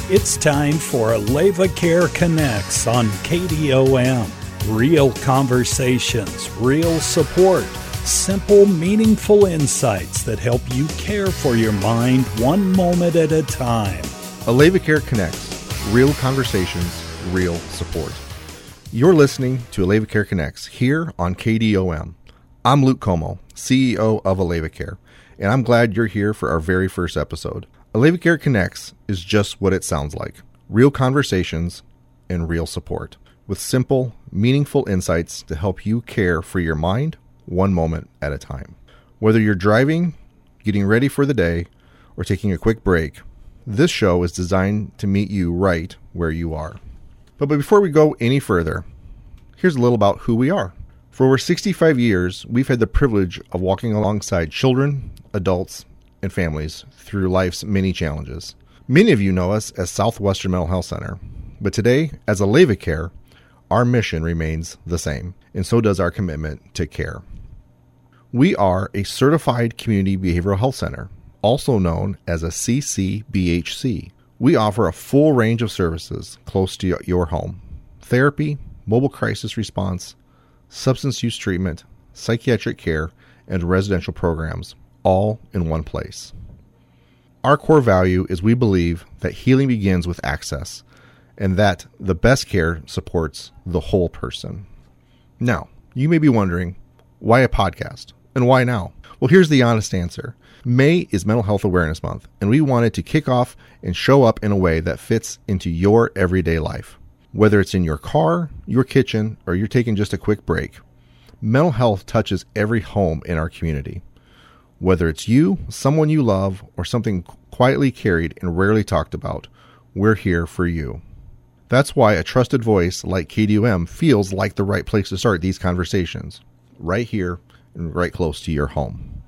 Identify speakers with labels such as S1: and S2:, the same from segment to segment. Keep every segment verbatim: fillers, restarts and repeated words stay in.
S1: It's time for AlevaCare Connects on K D O M. Real conversations, real support, simple, meaningful insights that help you care for your mind one moment at a time.
S2: AlevaCare Connects, real conversations, real support. You're listening to AlevaCare Connects here on K D O M. I'm Luke Como, C E O of AlevaCare, and I'm glad you're here for our very first episode. AlevaCare Connects is just what it sounds like. Real conversations and real support with simple, meaningful insights to help you care for your mind one moment at a time. Whether you're driving, getting ready for the day, or taking a quick break, this show is designed to meet you right where you are. But, but before we go any further, here's a little about who we are. For over sixty-five years, we've had the privilege of walking alongside children, adults, and families through life's many challenges. Many of you know us as Southwestern Mental Health Center, but today, as AlevaCare, our mission remains the same, and so does our commitment to care. We are a certified community behavioral health center, also known as a C C B H C. We offer a full range of services close to your home: therapy, mobile crisis response, substance use treatment, psychiatric care, and residential programs, all in one place. Our core value is we believe that healing begins with access, and that the best care supports the whole person. Now, you may be wondering, why a podcast? And why now? Well, here's the honest answer. May is Mental Health Awareness Month, and we wanted to kick off and show up in a way that fits into your everyday life. Whether it's in your car, your kitchen, or you're taking just a quick break, mental health touches every home in our community. Whether it's you, someone you love, or something quietly carried and rarely talked about, we're here for you. That's why a trusted voice like K D O M feels like the right place to start these conversations, right here and right close to your home.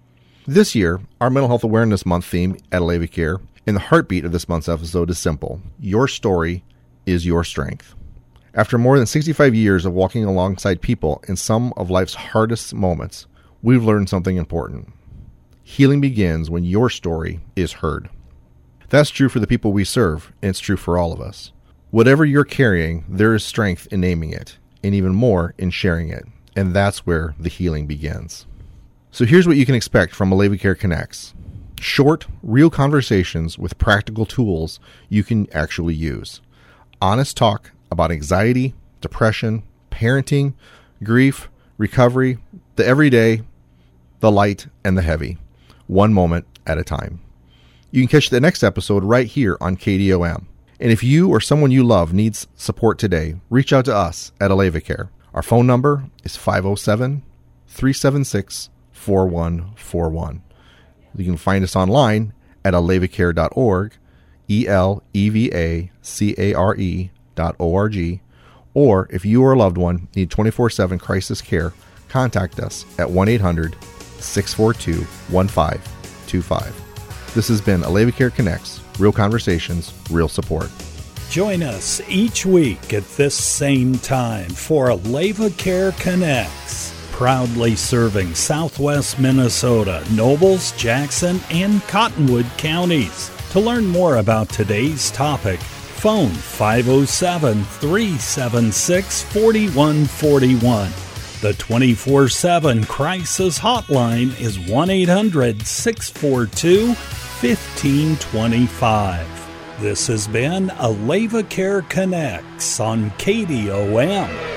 S2: This year, our Mental Health Awareness Month theme at AlevaCare and the heartbeat of this month's episode is simple. Your story is your strength. After more than sixty-five years of walking alongside people in some of life's hardest moments, we've learned something important. Healing begins when your story is heard. That's true for the people we serve, and it's true for all of us. Whatever you're carrying, there is strength in naming it, and even more in sharing it. And that's where the healing begins. So here's what you can expect from AlevaCare Connects. Short, real conversations with practical tools you can actually use. Honest talk about anxiety, depression, parenting, grief, recovery, the everyday, the light, and the heavy. One moment at a time. You can catch the next episode right here on K D O M. And if you or someone you love needs support today, reach out to us at AlevaCare. Our phone number is five oh seven, three seven six, four one four one. You can find us online at alevacare dot org, E L E V A C A R E dot O R G, or if you or a loved one need twenty-four seven crisis care, contact us at one eight hundred, six four two, one five two five. This has been AlevaCare Connects, real conversations, real support.
S1: Join us each week at this same time for AlevaCare Connects, proudly serving Southwest Minnesota, Nobles, Jackson, and Cottonwood counties. To learn more about today's topic, phone five oh seven, three seven six, four one four one. The twenty-four seven crisis hotline is one eight hundred, six four two, one five two five. This has been AlevaCare Connects on K D O M.